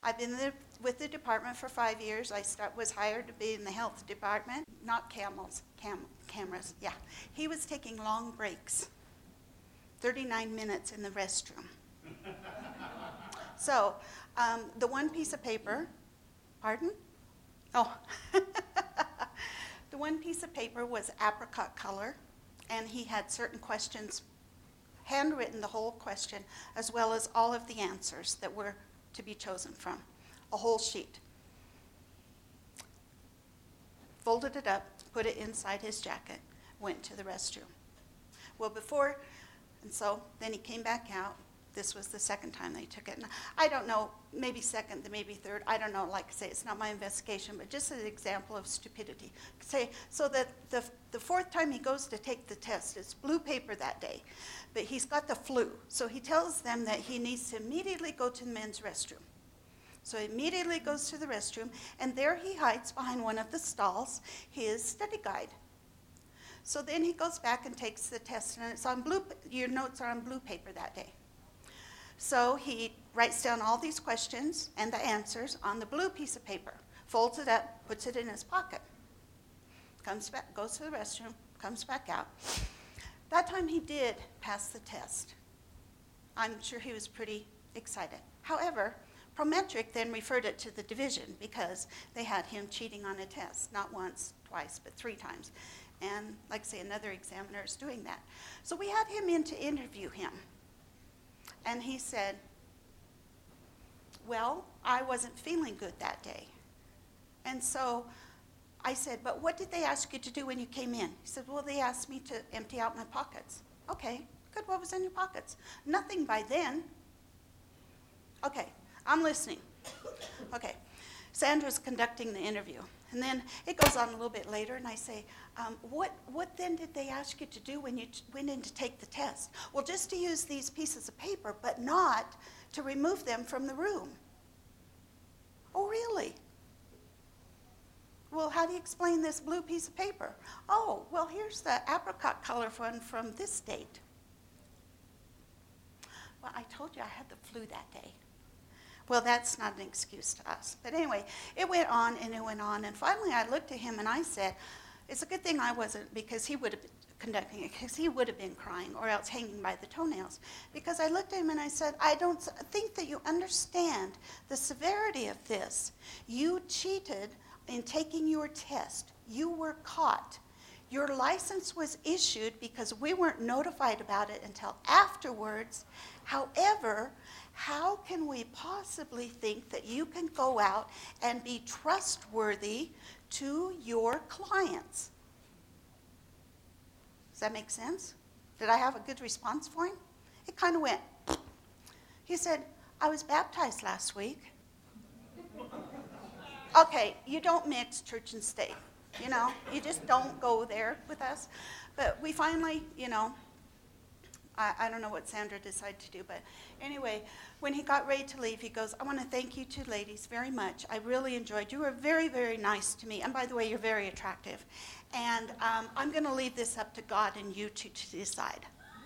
I've been with the department for 5 years. I was hired to be in the health department, not cameras, yeah. He was taking long breaks, 39 minutes in the restroom. So, the one piece of paper, pardon? Oh, the one piece of paper was apricot color, and he had certain questions, handwritten the whole question, as well as all of the answers that were to be chosen from, a whole sheet. Folded it up, put it inside his jacket, went to the restroom. Well, and so then he came back out. This was the second time they took it. And I don't know, maybe second, maybe third. I don't know. Like I say, it's not my investigation, but just an example of stupidity. So that the fourth time he goes to take the test, it's blue paper that day, but he's got the flu. So he tells them that he needs to immediately go to the men's restroom. So he immediately goes to the restroom, and there he hides behind one of the stalls his study guide. So then he goes back and takes the test, and it's on blue. Your notes are on blue paper that day. So he writes down all these questions and the answers on the blue piece of paper, folds it up, puts it in his pocket, comes back, goes to the restroom, comes back out. That time he did pass the test. I'm sure he was pretty excited. However, Prometric then referred it to the division because they had him cheating on a test, not once, twice, but 3 times. And like I say, another examiner is doing that. So we had him in to interview him. And he said, well, I wasn't feeling good that day. And so I said, but what did they ask you to do when you came in? He said, well, they asked me to empty out my pockets. Okay, good, what was in your pockets? Nothing by then. Okay, I'm listening. Okay, Sandra's conducting the interview. And then it goes on a little bit later, and I say, what then did they ask you to do when you went in to take the test? Well, just to use these pieces of paper, but not to remove them from the room. Oh, really? Well, how do you explain this blue piece of paper? Oh, well, here's the apricot color one from this date. Well, I told you I had the flu that day. Well, that's not an excuse to us. But anyway, it went on and it went on. And finally, I looked at him and I said, it's a good thing I wasn't, because he would have been conducting it, because he would have been crying or else hanging by the toenails. Because I looked at him and I said, I don't think that you understand the severity of this. You cheated in taking your test. You were caught. Your license was issued because we weren't notified about it until afterwards. However, how can we possibly think that you can go out and be trustworthy to your clients? Does that make sense? Did I have a good response for him? It kind of went. He said, I was baptized last week. Okay, you don't mix church and state. You know, you just don't go there with us. But we finally, I don't know what Sandra decided to do, but anyway, when he got ready to leave, he goes, I want to thank you 2 ladies very much. I really enjoyed you. You were very, very nice to me. And by the way, you're very attractive. And I'm going to leave this up to God and you two to decide.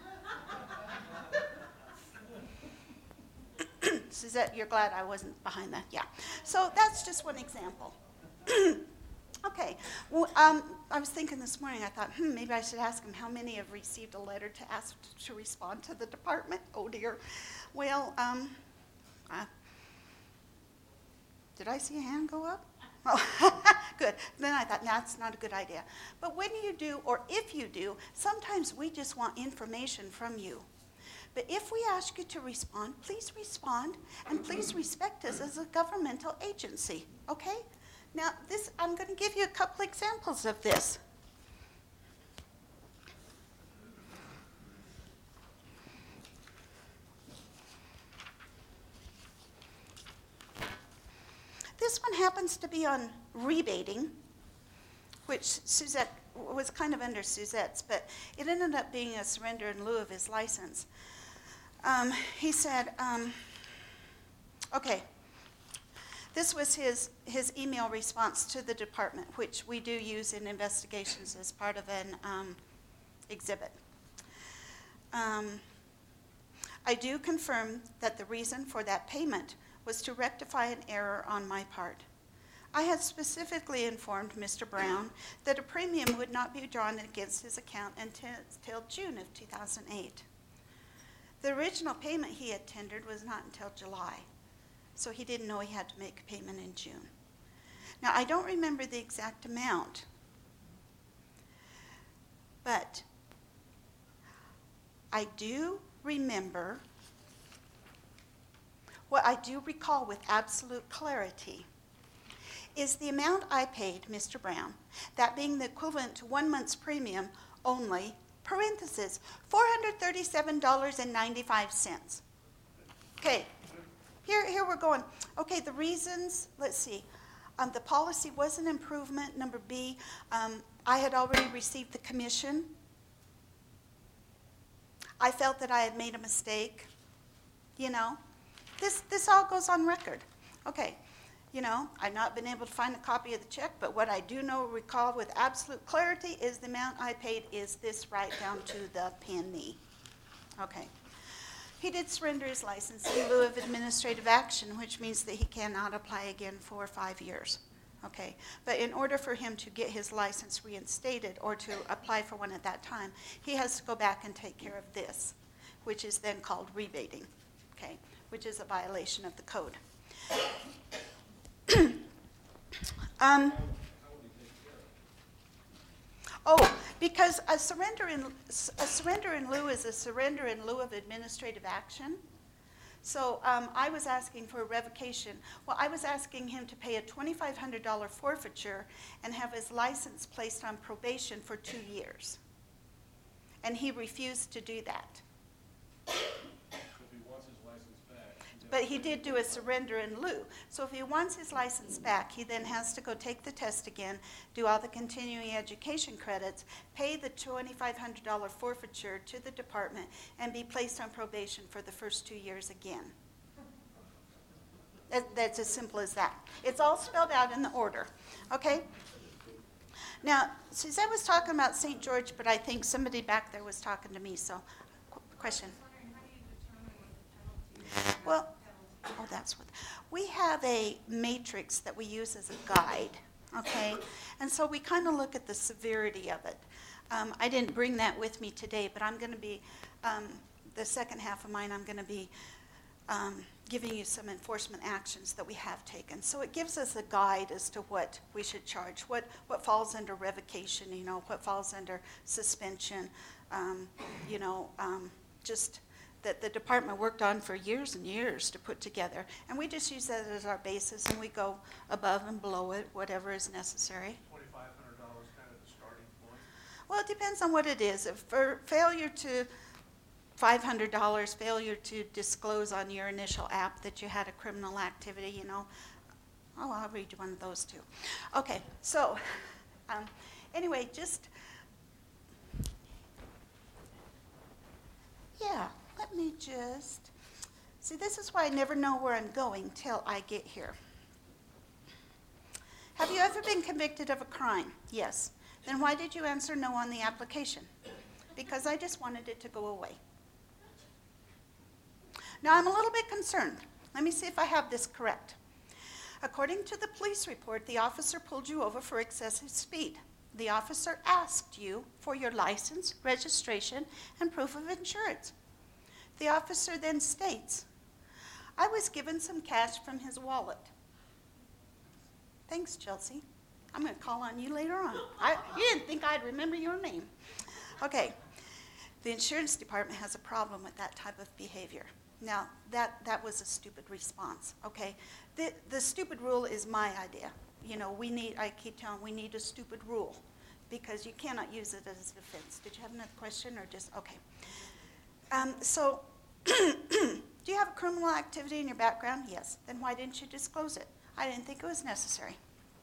Suzette, you're glad I wasn't behind that? Yeah. So that's just one example. Okay. Well, I was thinking this morning, I thought, maybe I should ask him how many have received a letter to ask to respond to the department. Oh, dear. Well, did I see a hand go up? Oh, good. Then I thought, that's not a good idea. But when you do, or if you do, sometimes we just want information from you. But if we ask you to respond, please respond, and please respect us as a governmental agency, okay? Now, I'm going to give you a couple examples of this. This one happens to be on rebating, which Suzette was kind of under Suzette's, but it ended up being a surrender in lieu of his license. He said, okay, this was his email response to the department, which we do use in investigations as part of an exhibit. I do confirm that the reason for that payment was to rectify an error on my part. I had specifically informed Mr. Brown that a premium would not be drawn against his account until June of 2008. The original payment he had tendered was not until July, so he didn't know he had to make a payment in June. Now, I don't remember the exact amount, but I do remember, what I do recall with absolute clarity is the amount I paid Mr. Brown, that being the equivalent to 1 month's premium only, parenthesis, $437.95. Okay, here we're going. Okay, the reasons, let's see. The policy was an improvement. Number B, I had already received the commission. I felt that I had made a mistake. You know, this all goes on record. Okay, you know, I've not been able to find a copy of the check, but what I do recall with absolute clarity is the amount I paid is this right down to the penny. Okay. He did surrender his license in lieu of administrative action, which means that he cannot apply again for 5 years. Okay, but in order for him to get his license reinstated or to apply for one at that time, he has to go back and take care of this, which is then called rebating, okay, which is a violation of the code. Because a surrender in lieu is a surrender in lieu of administrative action. So I was asking for a revocation. Well, I was asking him to pay a $2,500 forfeiture and have his license placed on probation for 2 years. And he refused to do that. But he did do a surrender in lieu. So if he wants his license back, he then has to go take the test again, do all the continuing education credits, pay the $2,500 forfeiture to the department, and be placed on probation for the first 2 years again. That's as simple as that. It's all spelled out in the order, okay? Now, Suzette was talking about St. George, but I think somebody back there was talking to me, so question. Well, that's what, we have a matrix that we use as a guide, okay? And so we kind of look at the severity of it. I didn't bring that with me today, but I'm going to be, the second half of mine, I'm going to be giving you some enforcement actions that we have taken. So it gives us a guide as to what we should charge, what falls under revocation, you know, what falls under suspension, you know, just that the department worked on for years and years to put together. And we just use that as our basis, and we go above and below it, whatever is necessary. $2,500 kind of the starting point? Well, it depends on what it is. If for failure to $500, failure to disclose on your initial app that you had a criminal activity, you know. Oh, I'll read you one of those too. Okay, so anyway, just, yeah. Let me just, see, this is why I never know where I'm going till I get here. Have you ever been convicted of a crime? Yes. Then why did you answer no on the application? Because I just wanted it to go away. Now I'm a little bit concerned. Let me see if I have this correct. According to the police report, the officer pulled you over for excessive speed. The officer asked you for your license, registration, and proof of insurance. The officer then states, I was given some cash from his wallet. Thanks, Chelsea. I'm going to call on you later on. You didn't think I'd remember your name. Okay. The insurance department has a problem with that type of behavior. Now, that was a stupid response, okay? The stupid rule is my idea. You know, I keep telling, we need a stupid rule because you cannot use it as a defense. Did you have another question or just, okay. So, do you have a criminal activity in your background? Yes. Then why didn't you disclose it? I didn't think it was necessary.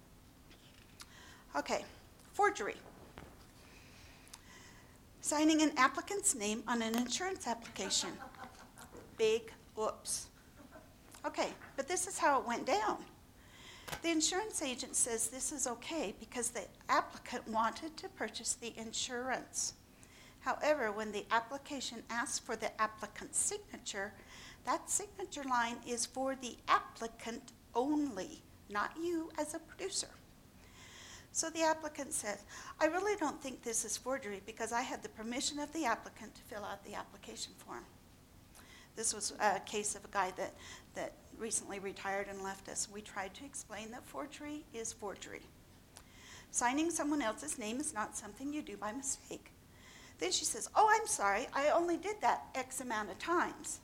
Okay, forgery. Signing an applicant's name on an insurance application. Big whoops. Okay, but this is how it went down. The insurance agent says this is okay because the applicant wanted to purchase the insurance. However, when the application asked for the applicant's signature, That signature line is for the applicant only, not you as a producer. So the applicant says, I really don't think this is forgery because I had the permission of the applicant to fill out the application form. This was a case of a guy that recently retired and left us. We tried to explain that forgery is forgery. Signing someone else's name is not something you do by mistake. Then she says, oh, I'm sorry, I only did that X amount of times.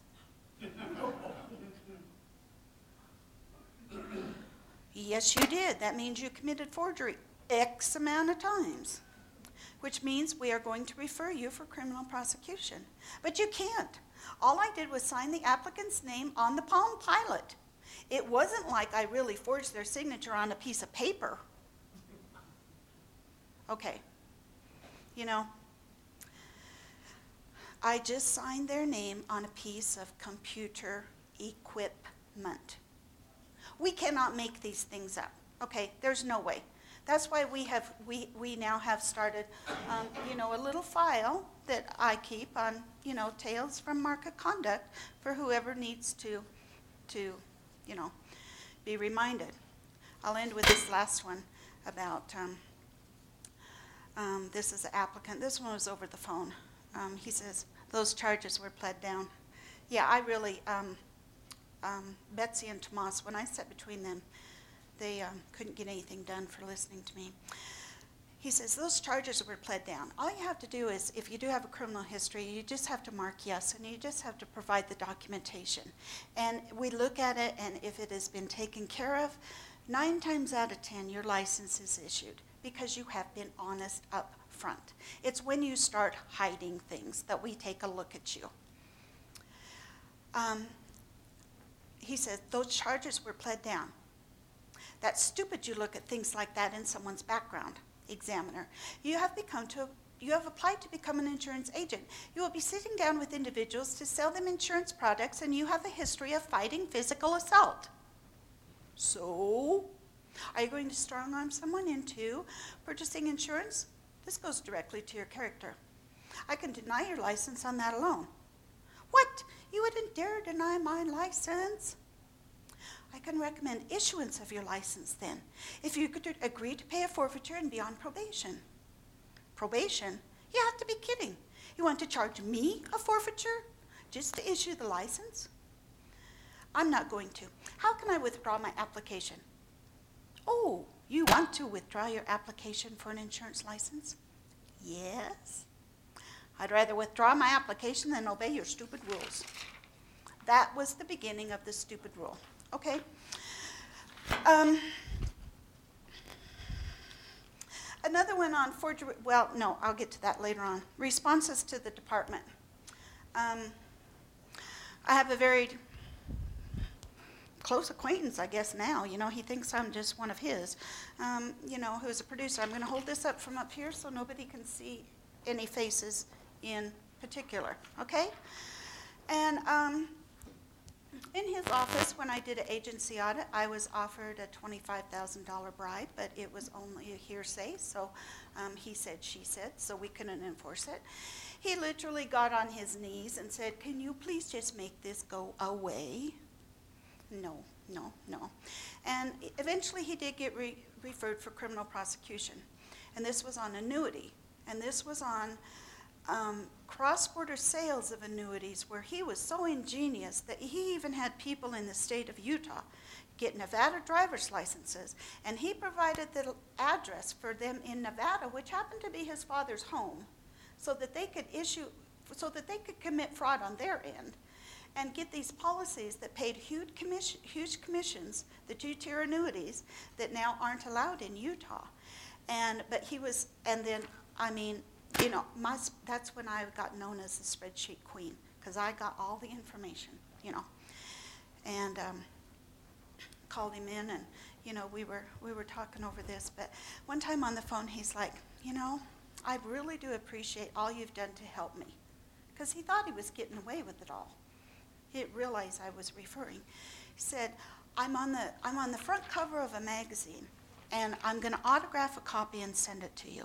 Yes, you did. That means you committed forgery X amount of times, which means we are going to refer you for criminal prosecution. But you can't. All I did was sign the applicant's name on the Palm Pilot. It wasn't like I really forged their signature on a piece of paper. Okay. You know, I just signed their name on a piece of computer equipment. We cannot make these things up. Okay, there's no way. That's why we now have started, a little file that I keep on, tales from market conduct for whoever needs to be reminded. I'll end with this last one about, this is an applicant. This one was over the phone. He says, those charges were pled down. Yeah, I really, Betsy and Tomas, when I sat between them, they couldn't get anything done for listening to me. He says, those charges were pled down. All you have to do is, if you do have a criminal history, you just have to mark yes, and you just have to provide the documentation. And we look at it, and if it has been taken care of, 9 times out of 10, your license is issued because you have been honest up front. It's when you start hiding things that we take a look at you. He says, those charges were pled down. That's stupid you look at things like that in someone's background. Examiner, you have applied to become an insurance agent. You will be sitting down with individuals to sell them insurance products, and you have a history of fighting physical assault. So, are you going to strong-arm someone into purchasing insurance? This goes directly to your character. I can deny your license on that alone. What? You wouldn't dare deny my license? I can recommend issuance of your license then, if you could agree to pay a forfeiture and be on probation. Probation? You have to be kidding. You want to charge me a forfeiture just to issue the license? I'm not going to. How can I withdraw my application? Oh, you want to withdraw your application for an insurance license? Yes. I'd rather withdraw my application than obey your stupid rules. That was the beginning of the stupid rule. Okay. Another one on forgery. Well, no, I'll get to that later on. Responses to the department. I have a very close acquaintance, I guess now. He thinks I'm just one of his. Who's a producer. I'm going to hold this up from up here so nobody can see any faces in particular. Okay. And in his office, when I did an agency audit, I was offered a $25,000 bribe, but it was only a hearsay, so he said, she said, so we couldn't enforce it. He literally got on his knees and said, can you please just make this go away? No. And eventually he did get referred for criminal prosecution, and this was on annuity, and this was on cross-border sales of annuities, where he was so ingenious that he even had people in the state of Utah get Nevada driver's licenses, and he provided the address for them in Nevada, which happened to be his father's home, so that they could commit fraud on their end and get these policies that paid huge commissions, the 2-tier annuities that now aren't allowed in Utah. That's when I got known as the spreadsheet queen, because I got all the information, and called him in, and we were talking over this. But one time on the phone, he's like, I really do appreciate all you've done to help me, because he thought he was getting away with it all. He didn't realize I was referring. He said, I'm on the front cover of a magazine, and I'm going to autograph a copy and send it to you.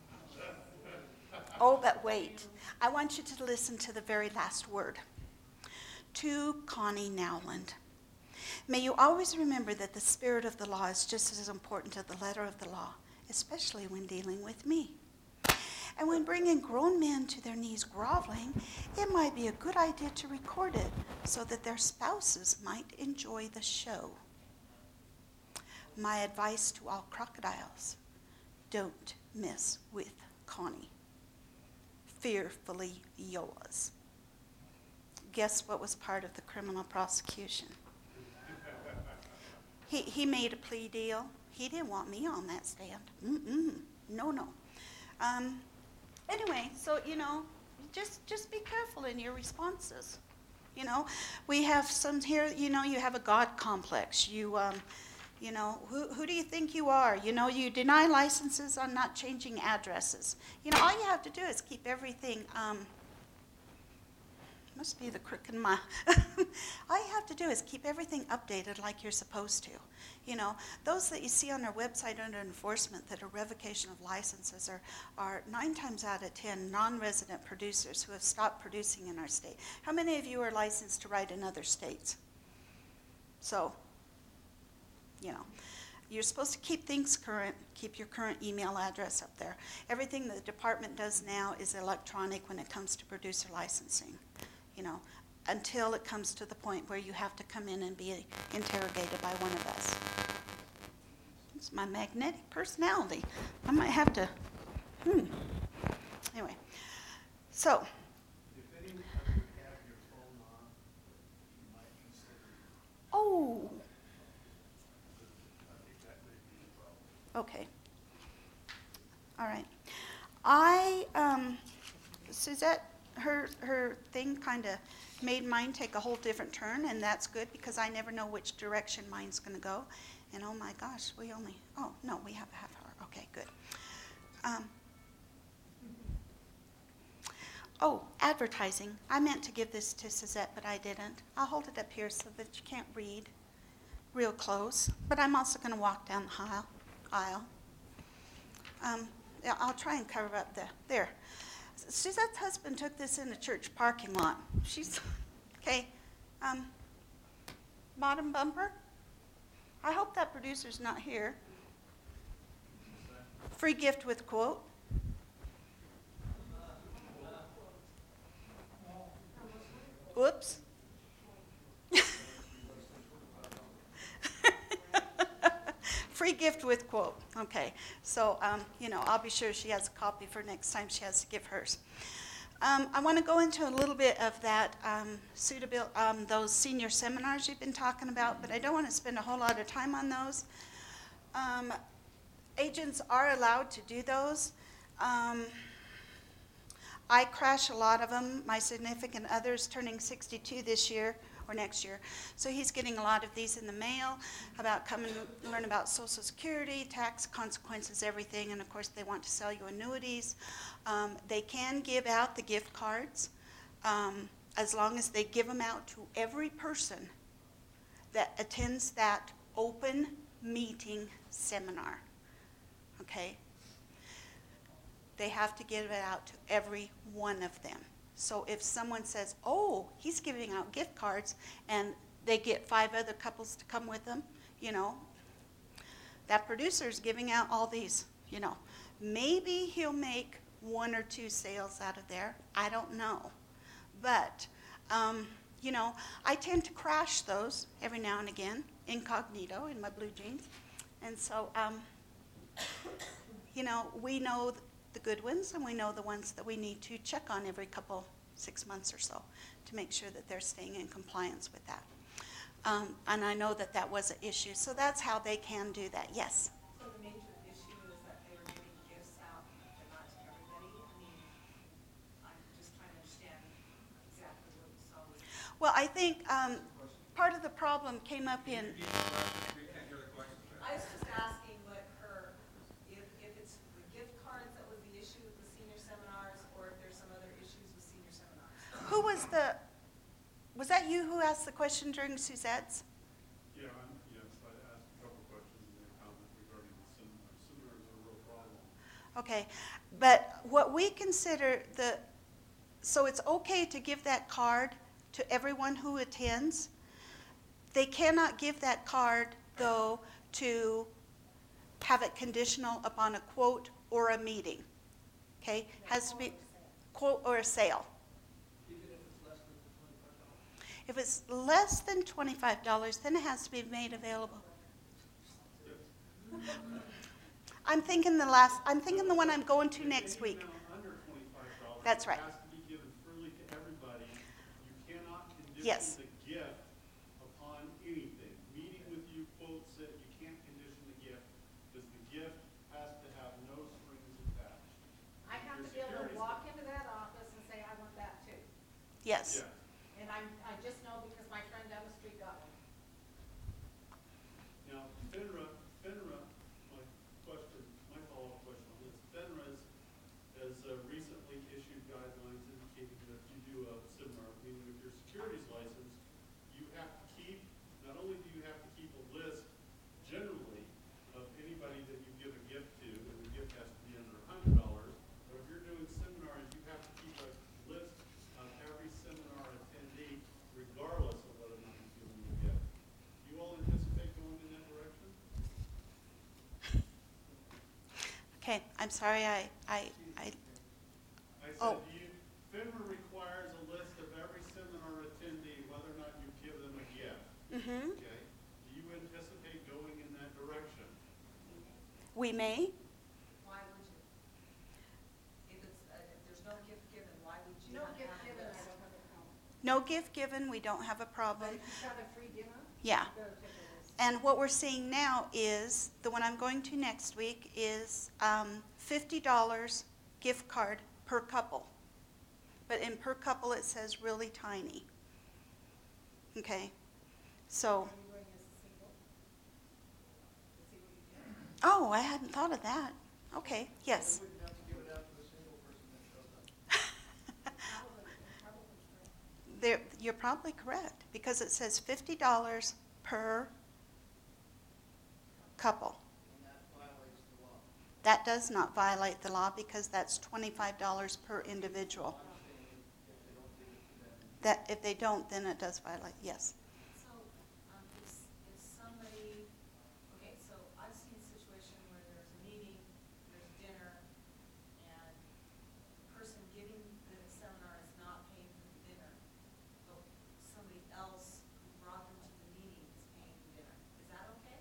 Oh, but wait. I want you to listen to the very last word. To Connie Nowland. May you always remember that the spirit of the law is just as important as the letter of the law, especially when dealing with me. And when bringing grown men to their knees groveling, it might be a good idea to record it so that their spouses might enjoy the show. My advice to all crocodiles: don't mess with Connie. Fearfully yours. Guess what was part of the criminal prosecution? He made a plea deal. He didn't want me on that stand. No. Anyway, so, just be careful in your responses. We have some here, you have a God complex. Who do you think you are? You deny licenses on not changing addresses. All you have to do is keep everything, must be the crook in my, all you have to do is keep everything updated like you're supposed to. Those that you see on our website under enforcement that are revocation of licenses are 9 times out of 10 non-resident producers who have stopped producing in our state. How many of you are licensed to write in other states? So, you're supposed to keep things current, keep your current email address up there. Everything the department does now is electronic when it comes to producer licensing, until it comes to the point where you have to come in and be interrogated by one of us. It's my magnetic personality. I might have to, Anyway, so. If anyone would have your phone on, you might consider. Oh. I think that may be a problem. Okay. All right. Suzette, her thing kind of made mine take a whole different turn, and that's good because I never know which direction mine's going to go. And oh my gosh, we have a half hour. Okay, good. Advertising. I meant to give this to Suzette, but I didn't. I'll hold it up here so that you can't read real close, but I'm also going to walk down the aisle. I'll try and cover up there. Suzette's husband took this in the church parking lot. She's, okay, bottom bumper. I hope that producer's not here. Free gift with quote. Whoops. Free gift with quote. Okay, so I'll be sure she has a copy for next time she has to give hers. I want to go into a little bit of that those senior seminars you've been talking about, but I don't want to spend a whole lot of time on those. Agents are allowed to do those. I crash a lot of them. My significant other's turning 62 this year or next year, so he's getting a lot of these in the mail about coming to learn about Social Security, tax consequences, everything, and of course they want to sell you annuities. They can give out the gift cards as long as they give them out to every person that attends that open meeting seminar. Okay? They have to give it out to every one of them. So if someone says, oh, he's giving out gift cards, and they get 5 other couples to come with them, that producer's giving out all these, Maybe he'll make 1 or 2 sales out of there. I don't know. But, I tend to crash those every now and again, incognito in my blue jeans. And so, we know the good ones, and we know the ones that we need to check on every 6 months or so to make sure that they're staying in compliance with that. And I know that was an issue, so that's how they can do that. Yes? So the major issue is that they were giving gifts out, but not to everybody? I'm just trying to understand exactly what you saw with. Well, I think part of the problem came up in... I was just asking if it's the gift cards that was the issue with the senior seminars, or if there's some other issues with senior seminars. Who was that you who asked the question during Suzette's? Yes, I asked a couple questions and they comment regarding the seminars. Seminars are a real problem. Okay, but what we consider so it's okay to give that card to everyone who attends. They cannot give that card, though, to have it conditional upon a quote or a meeting. Okay? Has to be quote or a sale. If it's less than $25, then it has to be made available. I'm thinking the one I'm going to next week. Any amount under $25. That's right. It has to be given freely to everybody. You cannot Yes. condition the gift upon anything. Meeting with you quotes that you can't condition the gift because the gift has to have no strings attached. I have to be able to walk into that office and say, I want that too. Yes. Yeah. And I just know because my friend down the street got one. Now, FINRA, my follow-up question on this, FINRA has recently issued guidelines indicating that if you do a seminar, meaning with your securities license, you have to keep, not only do you have to keep a list generally of anybody that you give a gift to, and the gift has to be under $100, but if you're doing seminars, you have to keep a list of every seminar attendee, regardless of whether or not you're giving them a gift. Do you all anticipate going in that direction? Okay, I'm sorry, I I said, Oh. FINRA requires a list of every seminar attendee, whether or not you give them a gift. mhm. Okay? Do you anticipate going in that direction? We may. Why would you? If there's no gift given, why would you No not gift have given, I this? don't have a problem. No gift given, we don't have a But problem. if you've got a free dinner, Yeah. you better take a list. And what we're seeing now is, the one I'm going to next week is $50 gift card per couple. But in per couple, it says really tiny. Okay, so, Are you going as a single? To see what you get? oh, I hadn't thought of that. Okay, yes. We wouldn't have to give it out to a single person that shows up. Probably correct. You're probably correct, because it says $50 per couple. And that violates the law. That does not violate the law, because that's $25 per individual. I'm saying if they don't give it to them, That, if they don't, then it does violate, yes. So, if somebody, okay, so I've seen a situation where there's a meeting, there's dinner, and the person giving the seminar is not paying for the dinner, but somebody else who brought them to the meeting is paying the dinner. Is that okay?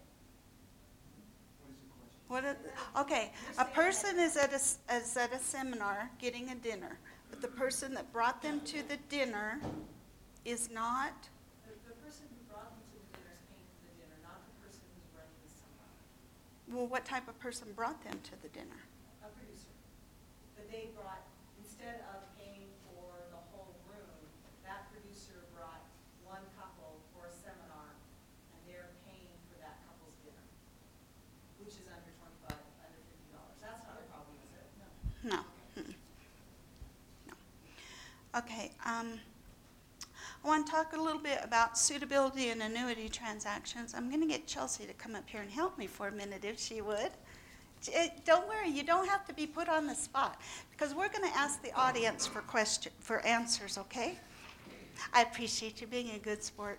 what is the question? Okay, a person is at a seminar getting a dinner, but the person that brought them to the dinner is not, The person who brought them to the dinner is paying for the dinner, not the person who's running the seminar, well, what type of person brought them to the dinner? a producer. But they brought, instead of paying for the whole room, that producer brought one couple for a seminar, and they're paying for that couple's dinner, which is under $50. That's not a problem, is it? No. No. Mm-mm. No. Okay, I want to talk a little bit about suitability and annuity transactions. I'm going to get Chelsea to come up here and help me for a minute, if she would. Don't worry, you don't have to be put on the spot, because we're going to ask the audience for answers, okay? I appreciate you being a good sport.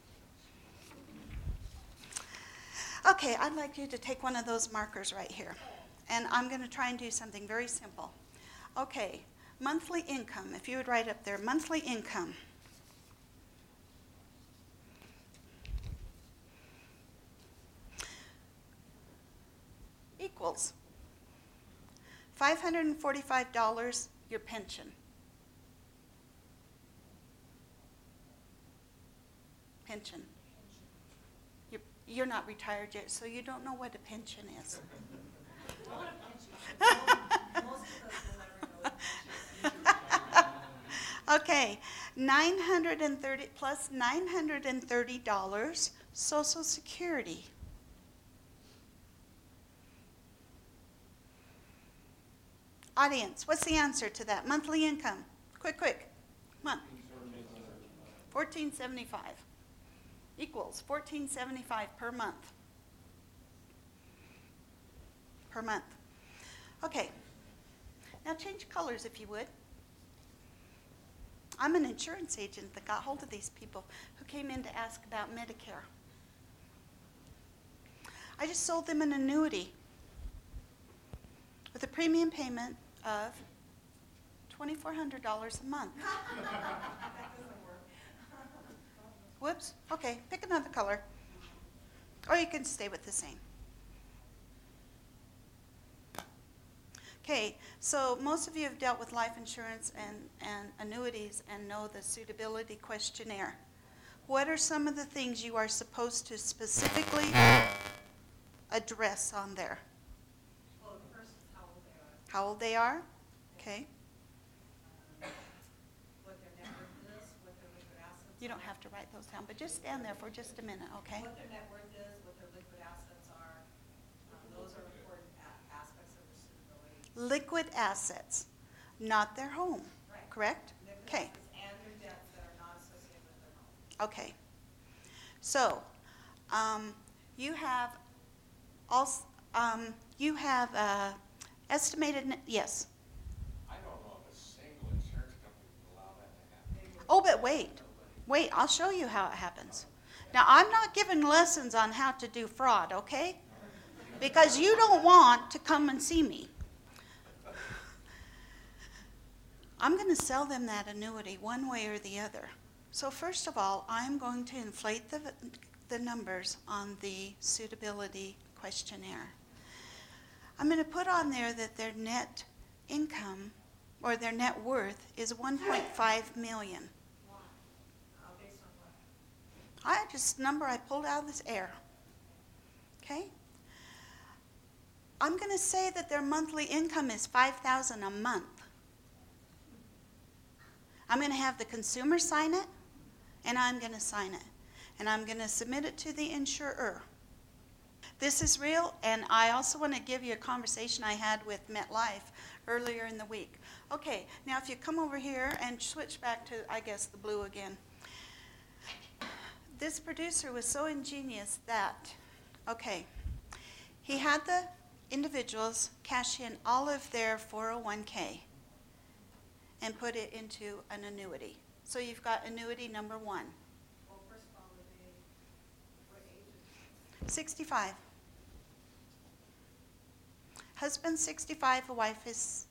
Okay, I'd like you to take one of those markers right here, and I'm going to try and do something very simple. Okay, monthly income, if you would write up there, monthly income. Equals $545 your pension. Pension. You're not retired yet, so you don't know what a pension is. Most of us will never know. Okay, $930 plus $930 Social Security. Audience, what's the answer to that? Monthly income. Quick, come on. $14.75 equals $14.75 per month. Per month. Okay. Now change colors if you would. I'm an insurance agent that got hold of these people who came in to ask about Medicare. I just sold them an annuity with a premium payment of $2,400 a month. That doesn't work. Whoops, okay, pick another color. Or you can stay with the same. Okay, so most of you have dealt with life insurance and annuities and know the suitability questionnaire. What are some of the things you are supposed to specifically address on there? Well, the first is how old they are, How old they are? Okay. what their net worth is, what their liquid assets are. You don't have to write those down, but just stand there for just a minute, okay? What their net worth is, what their liquid assets are. Those are important aspects of their suitability. Liquid assets, not their home, Right. correct? Liquid Okay. assets and their debts that are not associated with their home. Okay. So, you have also, you have estimated, yes. I don't know if a single insurance company would allow that to happen. Oh, but wait, I'll show you how it happens. Now, I'm not giving lessons on how to do fraud, okay? Because you don't want to come and see me. I'm going to sell them that annuity one way or the other. So first of all, I'm going to inflate the numbers on the suitability questionnaire. I'm going to put on there that their net income or their net worth is $1.5 million. Why? Based on what? Number I pulled out of this air. Okay? I'm going to say that their monthly income is $5,000 a month. I'm going to have the consumer sign it, and I'm going to sign it. And I'm going to submit it to the insurer. This is real, and I also want to give you a conversation I had with MetLife earlier in the week. Okay, now if you come over here and switch back to, I guess, the blue again. This producer was so ingenious that, okay, he had the individuals cash in all of their 401k and put it into an annuity. So you've got annuity number 1. Well, first of all, what age is 65. Husband 65, the wife is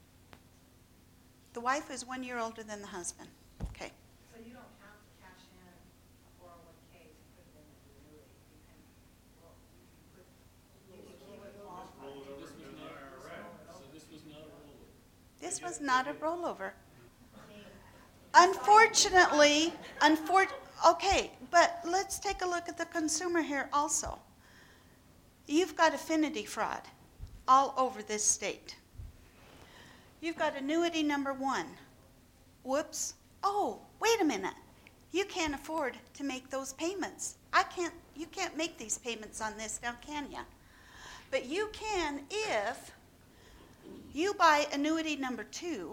1 year older than the husband. Okay. So you don't have to cash in a 401k to put it in an annuity. You can keep it Just roll it over This to was an not, IRA. so this was not a rollover. This was not a rollover. Unfortunately, okay, but let's take a look at the consumer here also. You've got affinity fraud all over this state. You've got annuity number 1. Whoops. Oh, wait a minute. You can't afford to make those payments. You can't make these payments on this now, can you? But you can if you buy annuity number 2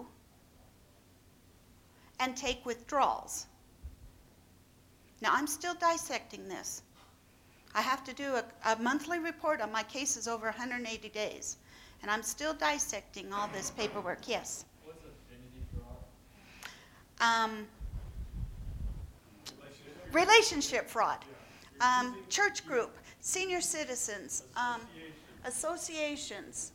and take withdrawals. Now, I'm still dissecting this. I have to do a monthly report on my cases over 180 days, and I'm still dissecting all this paperwork. Yes? What's affinity fraud? Relationship fraud, church group, senior citizens, associations,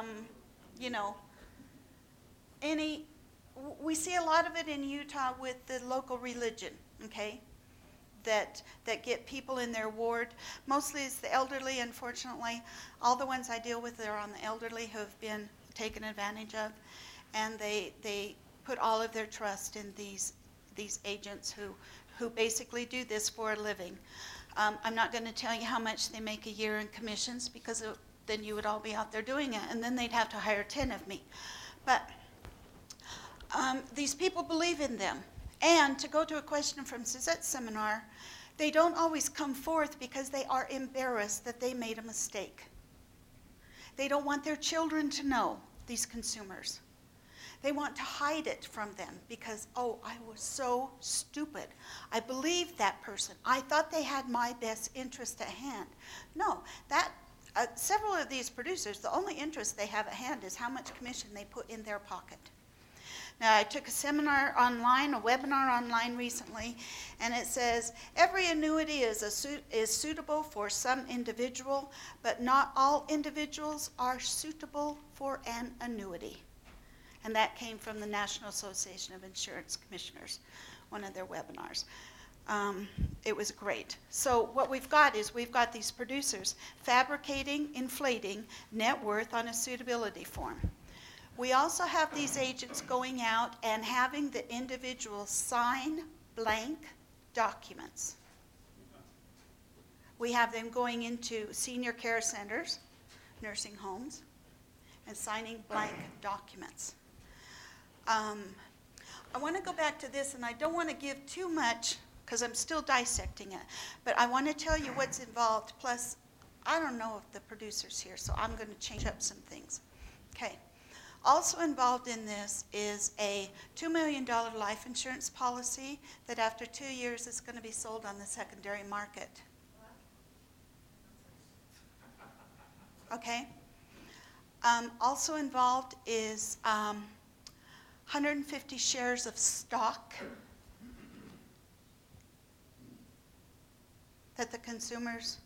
we see a lot of it in Utah with the local religion, okay, that get people in their ward. Mostly it's the elderly, unfortunately. All the ones I deal with are on the elderly who have been taken advantage of, and they put all of their trust in these agents who basically do this for a living. I'm not going to tell you how much they make a year in commissions because then you would all be out there doing it, and then they'd have to hire 10 of me. But these people believe in them. And to go to a question from Suzette's seminar, they don't always come forth because they are embarrassed that they made a mistake. They don't want their children to know, these consumers. They want to hide it from them because, oh, I was so stupid. I believed that person. I thought they had my best interest at hand. No, several of these producers, the only interest they have at hand is how much commission they put in their pocket. Now, I took a seminar online, a webinar online recently, and it says, every annuity is suitable for some individual, but not all individuals are suitable for an annuity. And that came from the National Association of Insurance Commissioners, one of their webinars. It was great. So what we've got is we've got these producers fabricating, inflating net worth on a suitability form. We also have these agents going out and having the individuals sign blank documents. We have them going into senior care centers, nursing homes, and signing blank documents. I want to go back to this, and I don't want to give too much because I'm still dissecting it. But I want to tell you what's involved. Plus, I don't know if the producer's here, so I'm going to change up some things. Okay. Also involved in this is a $2 million life insurance policy that after 2 years is going to be sold on the secondary market. Okay. Also involved is 150 shares of stock that the consumers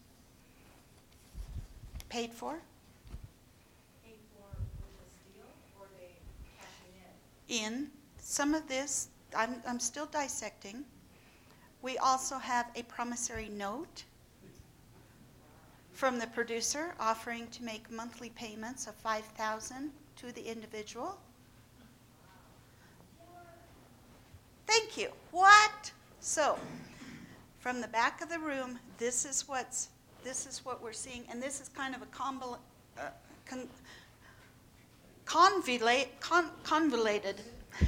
paid for. Paid for with this deal, or they cashing in? In some of this, I'm still dissecting. We also have a promissory note from the producer offering to make monthly payments of $5,000 to the individual. Thank you. What? So, from the back of the room, this is what we're seeing, and this is kind of a convoluted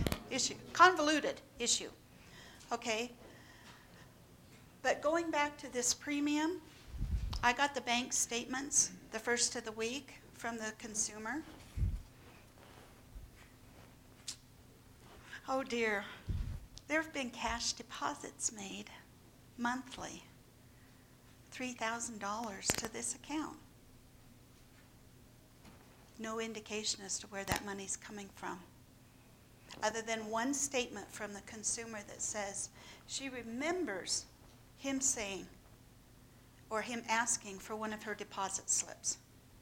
issue. Okay. But going back to this premium, I got the bank statements the first of the week from the consumer. Oh dear, there have been cash deposits made monthly, $3,000 to this account. No indication as to where that money's coming from, other than one statement from the consumer that says she remembers him saying or him asking for one of her deposit slips.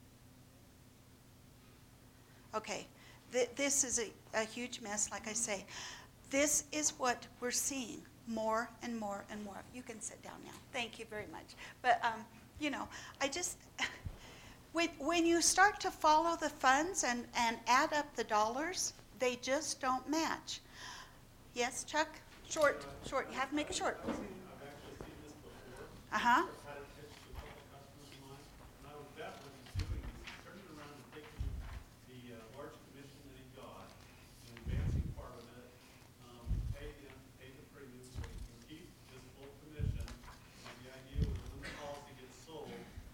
Okay, this is a huge mess, like I say. This is what we're seeing more and more and more. You can sit down now. Thank you very much. But, I just, when you start to follow the funds and add up the dollars, they just don't match. Yes, Chuck? Short. You have to make it short. I've actually seen this before. Uh-huh. I've had it pitched to a couple customers of mine, and I would bet what he's doing is he's turning around and taking the large commission that he got, and advancing part of it, pay the premium so he can keep his full commission. And the idea was when the policy gets sold,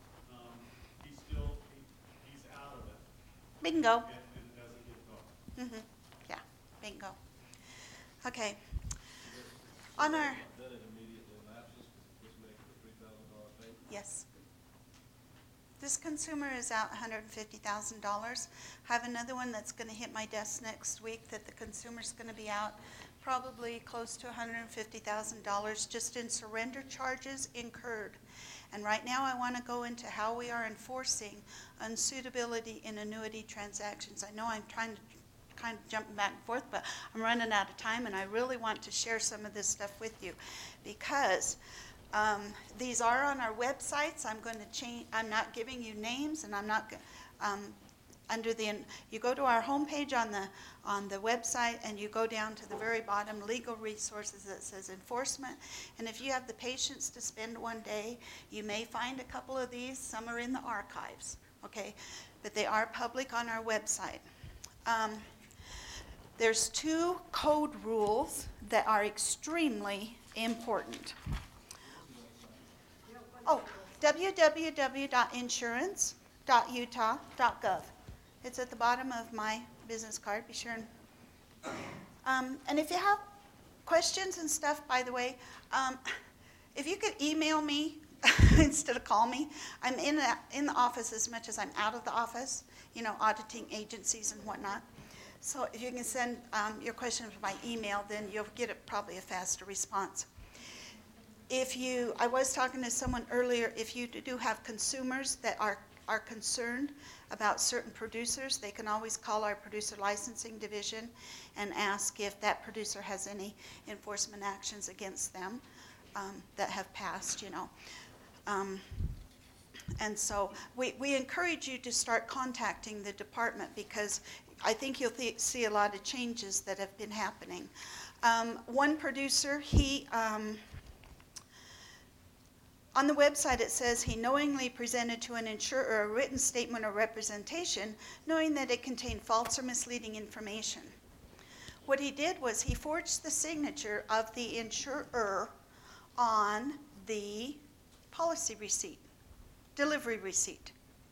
he's out of it, Bingo. and it doesn't get caught. Mm-hmm. Yeah, bingo. Okay. On our, Then it immediately lapses because it's making a $3,000 payment. yes. This consumer is out $150,000. I have another one that's going to hit my desk next week that the consumer's going to be out probably close to $150,000 just in surrender charges incurred. And right now I want to go into how we are enforcing unsuitability in annuity transactions. I know I'm trying to kind of jump back and forth, but I'm running out of time, and I really want to share some of this stuff with you because these are on our websites. I'm going to change. I'm not giving you names, and I'm not you go to our homepage on the website, and you go down to the very bottom, legal resources, that says enforcement. And if you have the patience to spend one day, you may find a couple of these. Some are in the archives, okay? But they are public on our website. There's 2 code rules that are extremely important. Oh, www.insurance.utah.gov. It's at the bottom of my business card. Be sure and if you have questions and stuff, by the way, if you could email me instead of call me. I'm in the office as much as I'm out of the office, auditing agencies and whatnot. So if you can send your questions by email, then you'll get probably a faster response. I was talking to someone earlier, if you do have consumers that are concerned about certain producers, they can always call our producer licensing division and ask if that producer has any enforcement actions against them that have passed, And so we encourage you to start contacting the department, because I think you'll see a lot of changes that have been happening. One producer, on the website it says he knowingly presented to an insurer a written statement or representation knowing that it contained false or misleading information. What he did was he forged the signature of the insurer on the policy receipt, delivery receipt.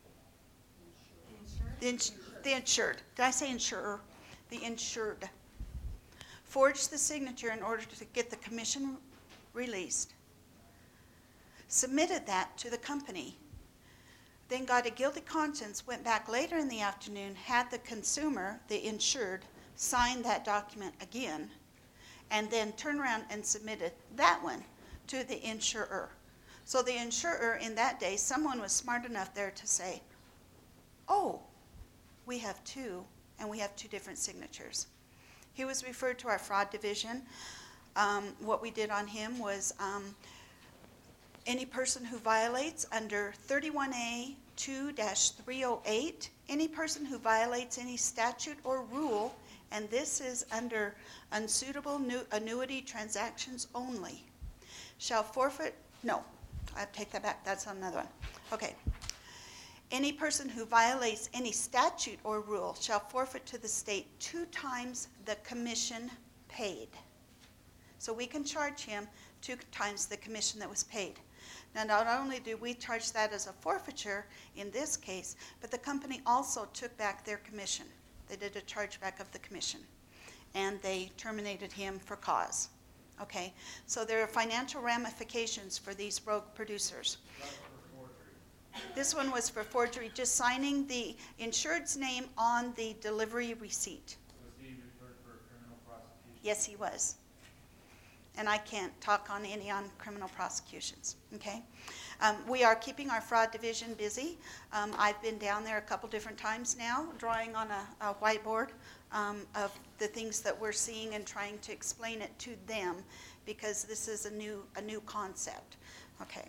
The insured. Did I say insurer? The insured. Forged the signature in order to get the commission released. Submitted that to the company. Then got a guilty conscience, went back later in the afternoon, had the consumer, the insured, sign that document again, and then turn around and submitted that one to the insurer. So the insurer in that day, someone was smart enough there to say, oh, we have two, and we have two different signatures. He was referred to our fraud division. What we did on him was any person who violates under 31A 2-308, any person who violates any statute or rule, and this is under unsuitable annuity transactions only, shall forfeit, no, I take that back, that's another one. Okay. Any person who violates any statute or rule shall forfeit to the state 2 times the commission paid. So we can charge him 2 times the commission that was paid. Now, not only do we charge that as a forfeiture in this case, but the company also took back their commission. They did a chargeback of the commission, and they terminated him for cause. Okay, so there are financial ramifications for these rogue producers. Not for forgery. This one was for forgery, just signing the insured's name on the delivery receipt. Was he referred for criminal prosecution? Yes, he was. And I can't talk on criminal prosecutions, okay? We are keeping our fraud division busy. I've been down there a couple different times now, drawing on a whiteboard of the things that we're seeing and trying to explain it to them, because this is a new concept, okay?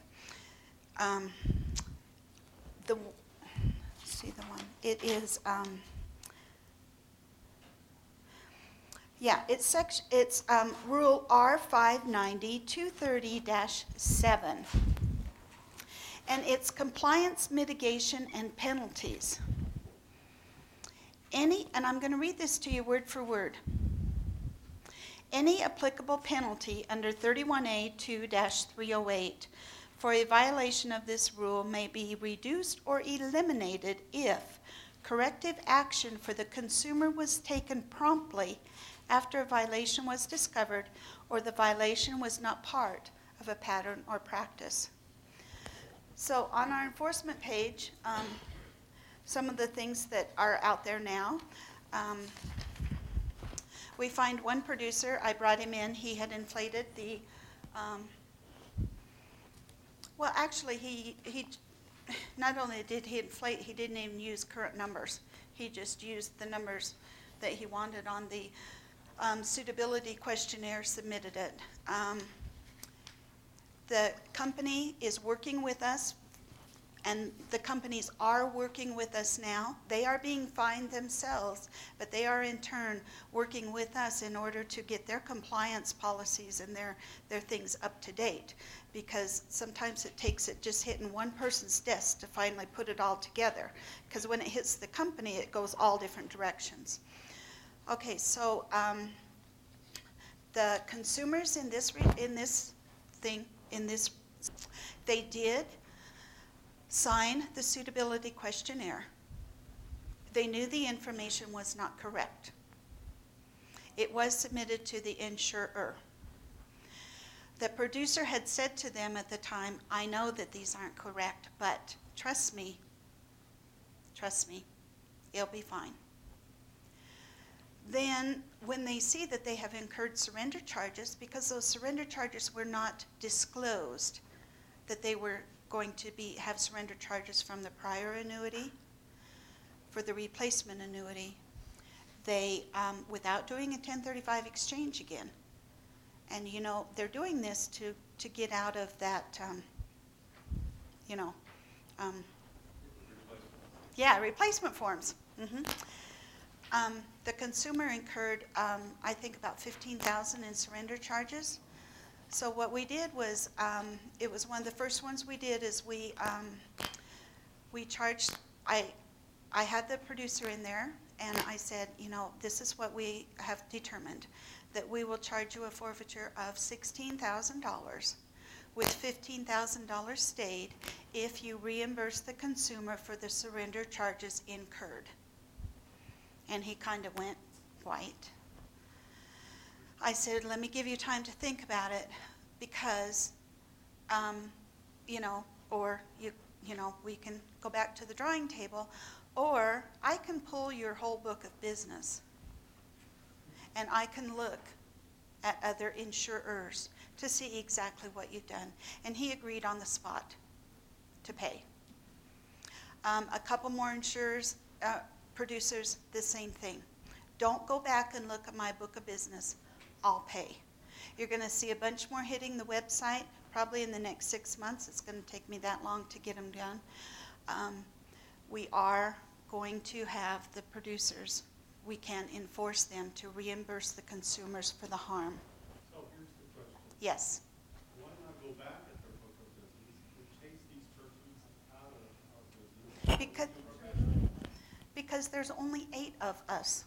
See the one. It is. Yeah, it's Rule R590-230-7, and it's compliance, mitigation, and penalties. And I'm going to read this to you word for word. Any applicable penalty under 31A 2-308 for a violation of this rule may be reduced or eliminated if corrective action for the consumer was taken promptly after a violation was discovered or the violation was not part of a pattern or practice. So on our enforcement page, some of the things that are out there now, we find one producer, I brought him in, he had inflated the, well actually he not only did he inflate, he didn't even use current numbers. He just used the numbers that he wanted on the suitability questionnaire, submitted it. The company is working with us, and the companies are working with us now. They are being fined themselves, but they are in turn working with us in order to get their compliance policies and their things up to date, because sometimes it takes it just hitting one person's desk to finally put it all together, because when it hits the company, it goes all different directions. Okay, so the consumers they did sign the suitability questionnaire. They knew the information was not correct. It was submitted to the insurer. The producer had said to them at the time, I know that these aren't correct, but trust me, it'll be fine. then when they see that they have incurred surrender charges, because those surrender charges were not disclosed, that they were going to have surrender charges from the prior annuity for the replacement annuity, they, without doing a 1035 exchange again, and you know, they're doing this to get out of that, you know, yeah, replacement forms. The consumer incurred, I think, about $15,000 in surrender charges. So what we did was, it was one of the first ones we did is we charged, I had the producer in there, and I said, you know, this is what we have determined, that we will charge you a forfeiture of $16,000 with $15,000 stayed if you reimburse the consumer for the surrender charges incurred. And he kind of went white. I said, let me give you time to think about it, because, you know, or you know, we can go back to the drawing table, or I can pull your whole book of business, and I can look at other insurers to see exactly what you've done. And he agreed on the spot to pay. A couple more insurers, producers, the same thing. Don't go back and look at my book of business. I'll pay. You're going to see a bunch more hitting the website probably in the next 6 months. It's going to take me that long to get them done. We are going to have the producers, we can enforce them to reimburse the consumers for the harm. So here's the question. Yes. Why not go back at their book of business and chase these persons out of our business? Because there's only 8 of us.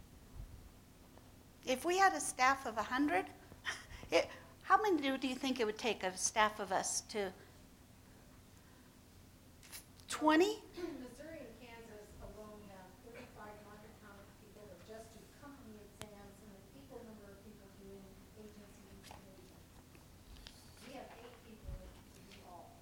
If we had a staff of 100, how many do you think it would take a staff of us to 20? Missouri and Kansas alone have 3,500 people that just do company exams and an equal number of people doing agency inspections. We have 8 people to do all.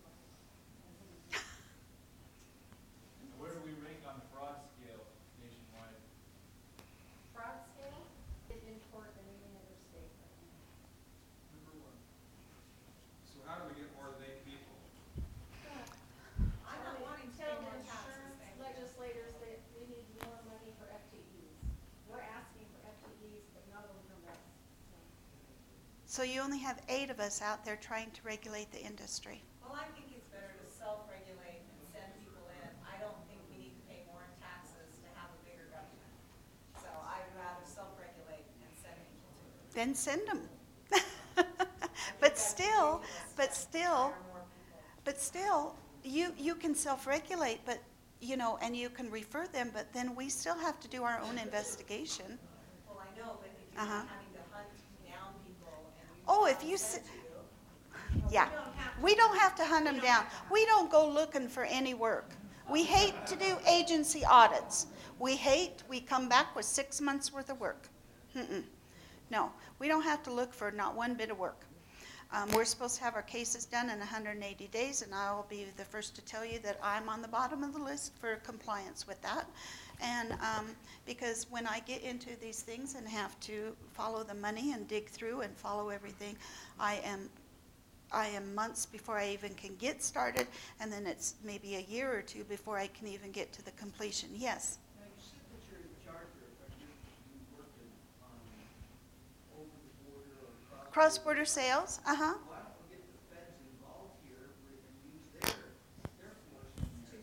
Where do we rank on the fraud scale nationwide? Fraud scale is in court than any other state right now. Number one. So how do we get more than 8 people? I'm not wanting to pay Tell more taxes, insurance thank you. legislators that we need more money for FTEs. We're asking for FTEs, but not over from us. So you only have 8 of us out there trying to regulate the industry. Well, I think it's better to self-regulate and send people in. I don't think we need to pay more in taxes to have a bigger government. So I'd rather self-regulate and send people to it. Then send them. I think But that's still, ridiculous to hire more people. but still, you can self-regulate, but, you know, and you can refer them, but then we still have to do our own investigation. Well, I know, but if you're Uh-huh. not having to hunt down people and we Oh, just if you send s- you, Yeah, we don't have to hunt them down. We don't go looking for any work. We hate to do agency audits. We come back with 6 months worth of work. No, we don't have to look for not one bit of work. We're supposed to have our cases done in 180 days, and I'll be the first to tell you that I'm on the bottom of the list for compliance with that. And because when I get into these things and have to follow the money and dig through and follow everything, I am months before I even can get started, and then it's maybe a year or 2 before I can even get to the completion. Yes. Now, you said that you're in charge of, you working on over the border or Cross-border sales? Uh-huh. Why don't we get the feds involved here and use their force?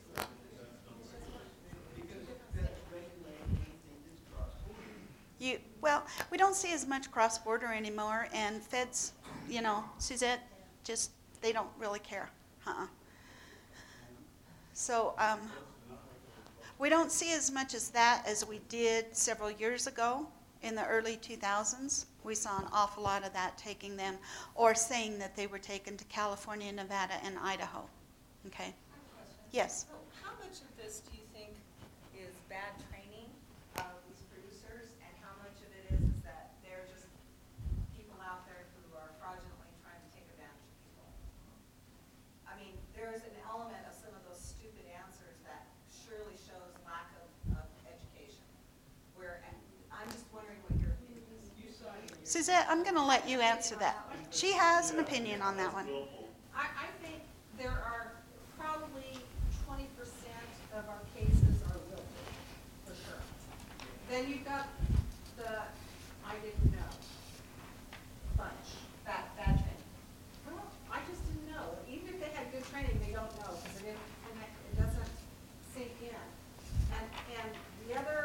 Because that's regulating anything that's cross-border. Well, we don't see as much cross-border anymore, and feds, you know, Suzette, just, they don't really care. So, we don't see as much as that as we did several years ago in the early 2000s. We saw an awful lot of that taking them, or saying that they were taken to California, Nevada, and Idaho. Okay? I have a question. Yes. So how much of this do you think is bad training of these producers, and how much of it is that they're just people out there who are fraudulently trying to take advantage of people? I mean, there is an element of some of those stupid answers that surely shows lack of education, where, and I'm just Suzette, I'm gonna let you answer that. She has an opinion on that one. Willful. I think there are probably 20% of our cases are willful, for sure. Then you've got the, I didn't know bunch, that thing. Well, I just didn't know. Even if they had good training, they don't know, because it doesn't sink in. And the other